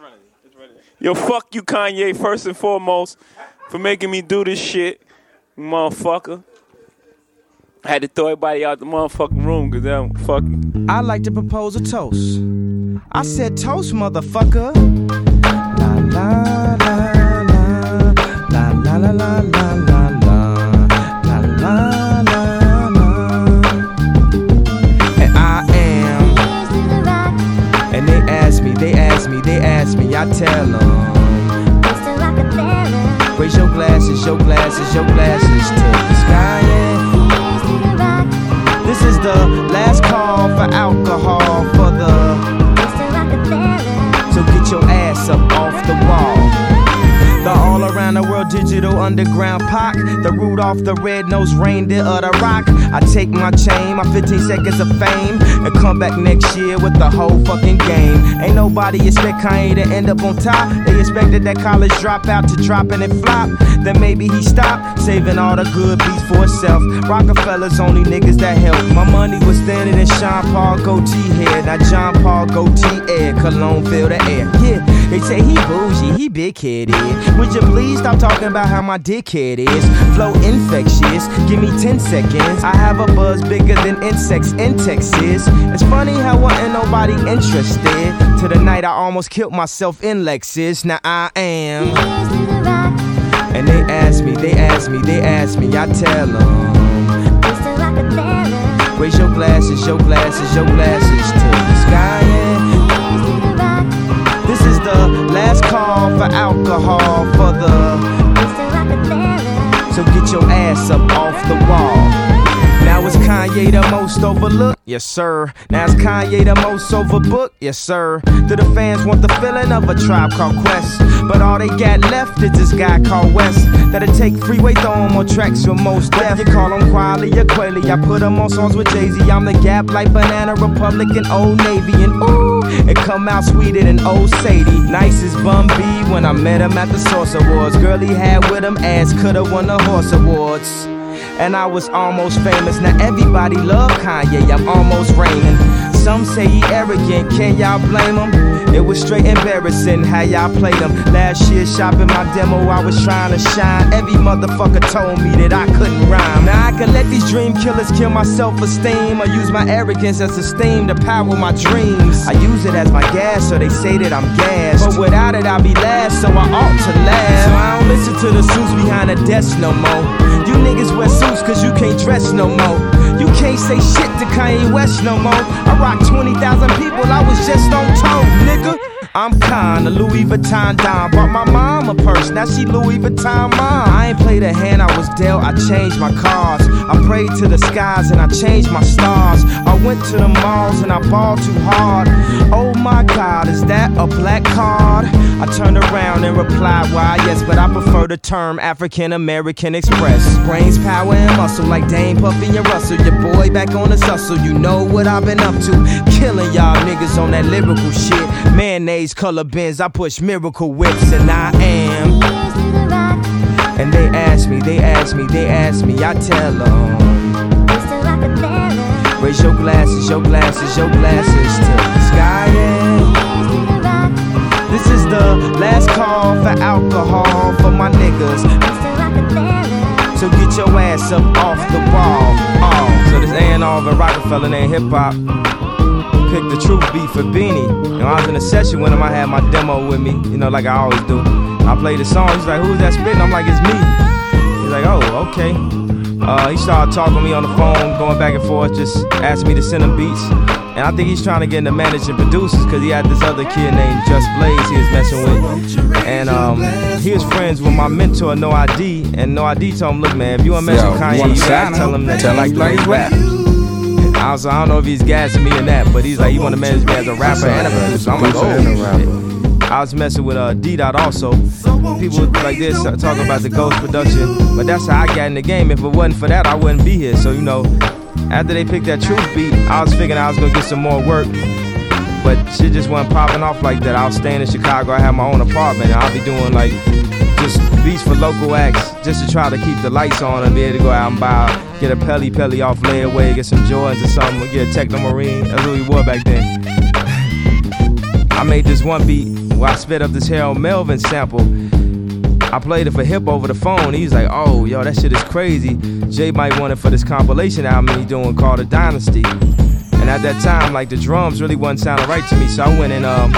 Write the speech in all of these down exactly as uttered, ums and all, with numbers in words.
Yo, fuck you, Kanye, first and foremost, for making me do this shit, motherfucker. I had to throw everybody out the motherfucking room because I'm fucking. I'd like to propose a toast. I said toast, motherfucker. La la la la la la la la la la la la la la. And I am. And they ask me, they ask me, they ask me. I tell them. Raise your glasses, your glasses, your glasses to the sky. Yeah. This is the last call for alcohol for the. So get your ass up off the wall. The all around the world digital underground Pac, the Rudolph the red-nosed reindeer of the rock. I take my chain, my fifteen seconds of fame, and come back next year with the whole fucking game. Ain't nobody expect Kanye to end up on top. They expected that college dropout to drop and it flop. Then maybe he stopped, saving all the good beats for himself. Rockefeller's only niggas that help. My money was thinner than Sean Paul goatee head. Now John Paul goatee air, cologne fill the air. Yeah, they say he bougie, he big-headed. Would you please stop talking about how my dickhead is? Flow infectious, give me ten seconds. I have a buzz bigger than insects in Texas. It's funny how wasn't nobody interested. To the night I almost killed myself in Lexus. Now I am. And they ask me, they ask me, they ask me. I tell them. Raise your glasses, your glasses, your glasses to the sky. Yeah. This is the last call for alcohol for the. So get your ass up off the wall. Now is Kanye the most overlooked? Yes, sir. Now is Kanye the most overbooked? Yes, sir. Do the fans want the feeling of a Tribe Called Quest? But all they got left is this guy called West. That'll take freeway, throw him on tracks with most death. You call him Quiley or Quayle, I put him on songs with Jay-Z. I'm the Gap like Banana Republic and Old Navy. And ooh, it come out sweeter than Old Sadie. Nice as Bun B when I met him at the Source Awards. Girl he had with him ass could've won the Horse Awards. And I was almost famous. Now everybody love Kanye, I'm almost reigning. Some say he arrogant, can y'all blame him? It was straight embarrassing how y'all played him. Last year shopping my demo, I was trying to shine. Every motherfucker told me that I couldn't rhyme. Now I can let these dream killers kill my self-esteem, or use my arrogance as a steam to power my dreams. I use it as my gas, so they say that I'm gassed. But without it I'll be last, so I ought to laugh. So I don't listen to the suits behind the desk no more. You niggas wear suits cause you can't dress no more. You can't say shit to Kanye West no more. I rock twenty thousand people, I was just on tour, nigga. I'm kinda Louis Vuitton Don. Bought my mom a purse, now she Louis Vuitton mom. I ain't played a hand I was dealt, I changed my cards. I prayed to the skies and I changed my stars. I went to the malls and I balled too hard. Oh my God, is that a black card? I turned around and replied, why yes, but I prefer the term African American Express. Brains, power, and muscle like Dame, Puffy, and Russell. Your boy back on his hustle, you know what I've been up to. Killing y'all niggas on that lyrical shit. Mayonnaise color bins, I push miracle whips, and I am. And they ask me, they ask me, they ask me, I tell them. Raise your glasses, your glasses, your glasses to the sky, yeah. This is the last call for alcohol for my niggas. So get your ass up off the wall. Oh, so this A and R of a Rockefeller named Hip Hop picked the Truth beat for Beanie. You know, I was in a session with him, I had my demo with me, you know, like I always do. I played the song, he's like, who's that spitting? I'm like, it's me. He's like, oh, okay. Uh, he started talking to me on the phone, going back and forth, just asking me to send him beats. And I think he's trying to get into managing producers because he had this other kid named Just Blaze he was messing with. And um, he was friends with my mentor, No I D. And No I D told him, look, man, if you want to mess with Kanye, you gotta tell him that you like the way he rap. I was, I don't know if he's gassing me in that, but he's like, he want to manage me as a rapper and a producer. I'm like, oh, I was messing with uh, D-Dot also. People like this talking about the Ghost production, but that's how I got in the game. If it wasn't for that, I wouldn't be here. So, you know, after they picked that Truth beat, I was figuring I was gonna get some more work, but shit just wasn't popping off like that. I was staying in Chicago, I had my own apartment, and I'll be doing like just beats for local acts just to try to keep the lights on and be able to go out and buy, get a Pelly Pelly off layaway, get some Jordans or something, get a Techno Marine. That's what we wore back then. I made this one beat where I spit up this Harold Melvin sample. I played it for Hip over the phone. He's like, oh, yo, that shit is crazy. Jay might want it for this compilation album he doing called The Dynasty. And at that time, like, the drums really wasn't sounding right to me. So I went and, um,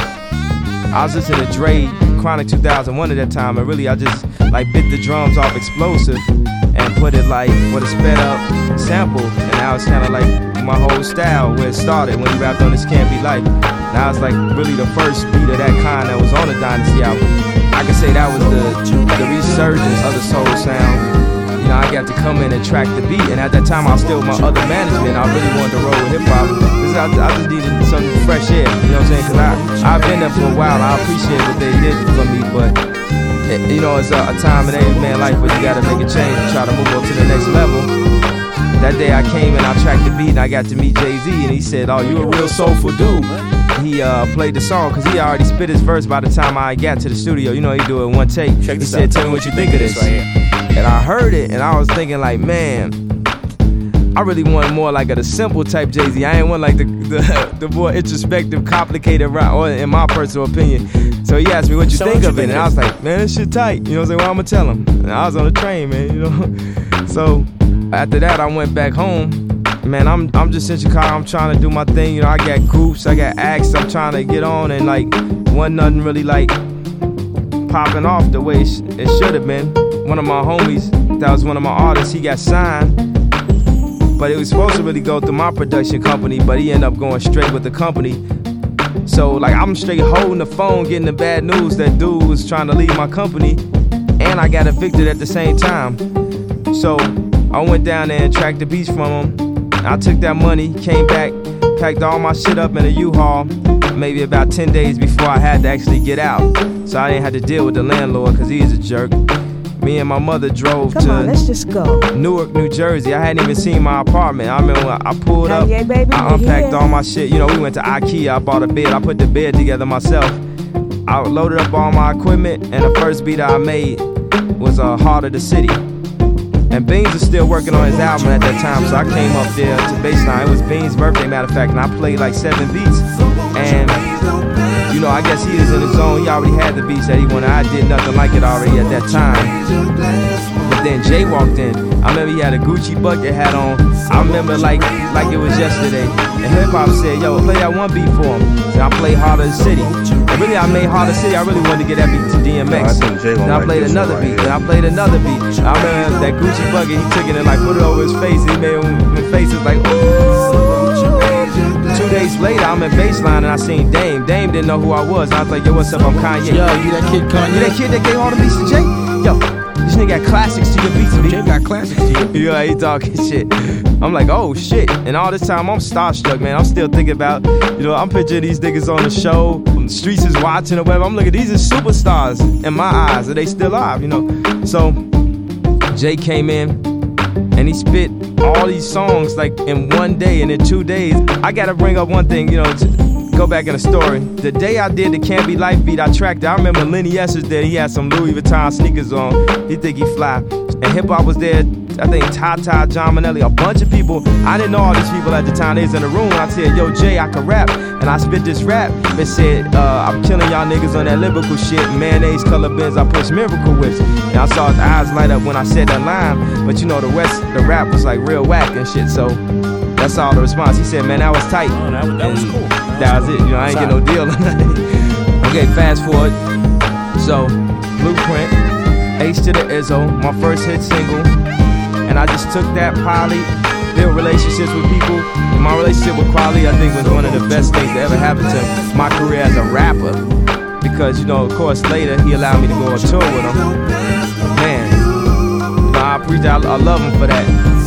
I was listening to Dre Chronic two thousand one at that time. And really, I just, like, bit the drums off Explosive and put it, like, with a sped up sample. And now it's kind of like my whole style where it started when he rapped on This Can't Be Life. Now it's like really the first beat of that kind that was on the Dynasty album. I can say that was the, the resurgence of the soul sound. You know, I got to come in and track the beat, and at that time I was still with my other management. I really wanted to roll with hip hop. I, I just needed some fresh air, you know what I'm saying? Cause I, I've been there for a while, I appreciate what they did for me, but it, you know, it's a, a time in every man's life where you gotta make a change and try to move on to the next level. That day I came and I tracked the beat and I got to meet Jay-Z, and he said, oh, you a real soulful dude. He uh, played the song because he already spit his verse by the time I got to the studio. You know, he do it in one take. Check he said, tell me what you think of this. Right here. And I heard it and I was thinking like, man, I really wanted more like a the simple type Jay-Z. I ain't want like the the, the more introspective, complicated rap, or in my personal opinion. So he asked me what you so think what of you it, think and I was like, man, this shit tight. You know what I'm saying? Well, I'm gonna tell him. And I was on the train, man. You know. So after that, I went back home. Man, I'm I'm just in Chicago. I'm trying to do my thing. You know, I got groups, I got acts. I'm trying to get on, and like, wasn't nothing really like popping off the way it should have been. One of my homies, that was one of my artists, he got signed, but it was supposed to really go through my production company, but he ended up going straight with the company. So like, I'm straight holding the phone, getting the bad news that dude was trying to leave my company, and I got evicted at the same time. So I went down there and tracked the beats from him. I took that money, came back, packed all my shit up in a U-Haul, maybe about ten days before I had to actually get out. So I didn't have to deal with the landlord because he's a jerk. Me and my mother drove Come to on, let's just go. Newark, New Jersey. I hadn't even seen my apartment. I remember when I pulled up, Kanye, baby, I unpacked here. all my shit. You know, we went to IKEA, I bought a bed, I put the bed together myself. I loaded up all my equipment, and the first beat I made was uh, Heart of the City. And Beans was still working on his album at that time, so I came up there to Baseline. It was Beans' birthday, matter of fact, and I played like seven beats. And, you know, I guess he was in his zone. He already had the beats that he wanted. I did nothing like it already at that time. But then Jay walked in. I remember he had a Gucci bucket hat on. I remember like like it was yesterday. And hip hop said, yo, play that one beat for him. So I played Heart of the City. And really, I made Heart of the City. I really wanted to get that beat to D M X. No, I think Jay then I like played another right beat. here. Then I played another beat. I remember that Gucci bucket, he took it and like put it over his face. He made his face was like, ooh. Two days later, I'm in Baseline and I seen Dame. Dame didn't know who I was. And I was like, yo, what's up? I'm Kanye. Yo, you that kid Kanye? You that kid that gave all the beats to Jay? Yo, this nigga got classics to your beats, B. Jay got classics to you. Yeah, he talking shit. I'm like, oh shit. And all this time I'm starstruck, man. I'm still thinking about, you know, I'm picturing these niggas on the show, the streets is watching or whatever. I'm looking, these are superstars in my eyes, and they still are, you know. So Jay came in and he spit all these songs like in one day and in two days. I gotta bring up one thing, you know, to go back in the story. The day I did the Can't Be Life beat, I tracked it. I remember Lenny Esser's there. He had some Louis Vuitton sneakers on. He think he fly. And hip hop was there. I think Tata, John Manelli, a bunch of people. I didn't know all these people at the time. They was in the room. And I said, yo, Jay, I can rap. And I spit this rap. It said, uh, I'm killing y'all niggas on that lyrical shit. Mayonnaise color bins, I push miracle whips. And I saw his eyes light up when I said that line. But you know, the rest, the rap was like real whack and shit. So that's all the response. He said, man, that was tight. Oh, that, that was cool. That, that was it. You know, I ain't get no deal. Okay, fast forward. So, Blueprint, Ace to the Izzo, my first hit single. And I just took that poly, built relationships with people. And my relationship with Kweli, I think, was one of the best things that ever happened to my career as a rapper. Because, you know, of course, later, he allowed me to go on tour with him. Man, you know, I appreciate, I, I love him for that.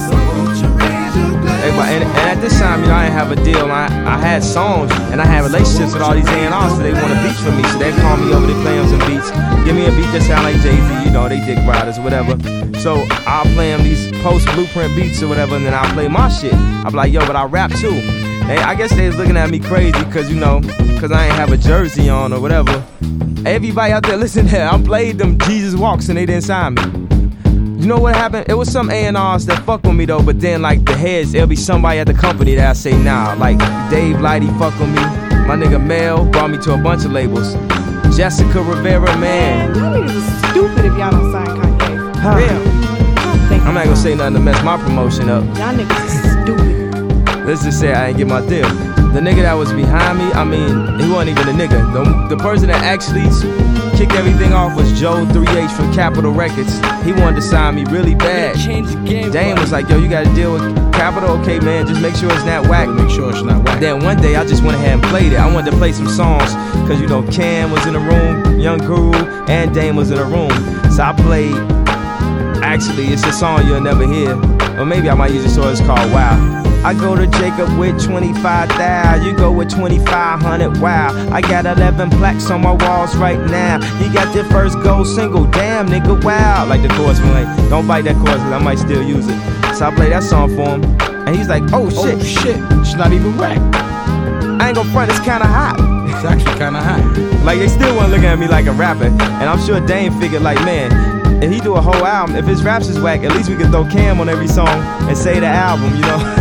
And, and at this time, you know, I didn't have a deal. I, I had songs, and I had relationships with all these A and R's, so they wanted beats from me. So they call me over, they play them some beats. Give me a beat that sound like Jay-Z, you know, they dick riders, whatever. So I'll play them these post-Blueprint beats or whatever, and then I'll play my shit. I'll be like, yo, but I rap too. And I guess they was looking at me crazy, because, you know, because I ain't have a jersey on or whatever. Everybody out there, listen there, I played them Jesus Walks, and they didn't sign me. You know what happened? It was some A and R's that fuck with me though, but then like the heads, it'll be somebody at the company that I say nah. Like Dave Lighty fuck with me. My nigga Mel brought me to a bunch of labels. Jessica Rivera, man. Man, y'all niggas is stupid if y'all don't sign Kanye. For Huh. real. I'm not gonna say nothing to mess my promotion up. Y'all niggas is stupid. Let's just say I ain't get my deal. The nigga that was behind me, I mean, he wasn't even a nigga. The, the person that actually kicked everything off was Joe three H from Capitol Records. He wanted to sign me really bad. Dame was like, yo, you gotta deal with Capitol, okay, man, just make sure it's not whack. Make sure it's not whack. Then one day I just went ahead and played it. I wanted to play some songs, cause you know Cam was in the room, Young Guru, and Dame was in the room. So I played, actually, it's a song you'll never hear. Or maybe I might use it so it's called Wow. I go to Jacob with twenty-five thousand, you go with twenty-five hundred, wow. I got eleven plaques on my walls right now. You got your first gold single, damn nigga, wow. Like the chorus from like, don't bite that chorus cause I might still use it. So I play that song for him, and he's like, oh shit. Oh shit, it's not even whack. I ain't gonna front, it's kinda hot. It's actually kinda hot. Like they still wasn't looking at me like a rapper. And I'm sure Dame figured like, man, if he do a whole album, if his raps is whack, at least we can throw Cam on every song and say the album, you know?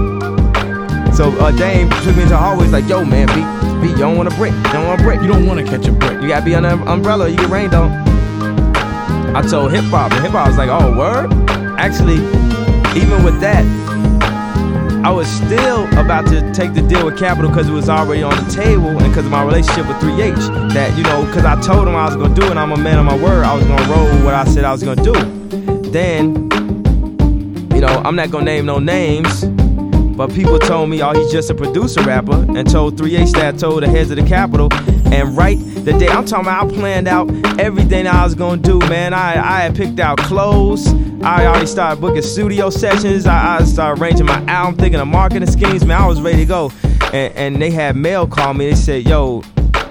So uh, Dame took me into the hallways like, yo man, B, B, you don't want a brick, you don't want a brick. You don't want to catch a brick. You gotta be under an umbrella, you get rained on. I told Hip Hop, and Hip Hop was like, oh, word? Actually, even with that, I was still about to take the deal with Capitol because it was already on the table and because of my relationship with three H. That, you know, because I told him I was going to do it and I'm a man of my word. I was going to roll with what I said I was going to do. Then, you know, I'm not going to name no names, but people told me, oh, he's just a producer rapper, and told three H that I told the heads of the Capitol. And right the day, I'm talking about I planned out everything I was going to do, man. I, I had picked out clothes. I already started booking studio sessions. I, I started arranging my album, thinking of marketing schemes. Man, I was ready to go. And, and they had mail call me. They said, yo,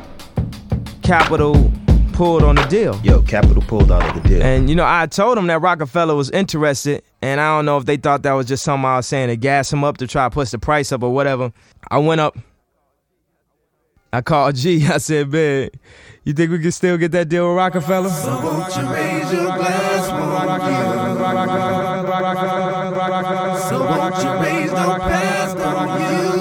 Capitol pulled on the deal. Yo, Capitol pulled out of the deal. And, you know, I told them that Rockefeller was interested. And I don't know if they thought that was just something I was saying to gas him up to try to push the price up or whatever. I went up. I called G. I said, man, you think we can still get that deal with Rockefeller? So won't you raise your glass for you? So won't you raise no past on you?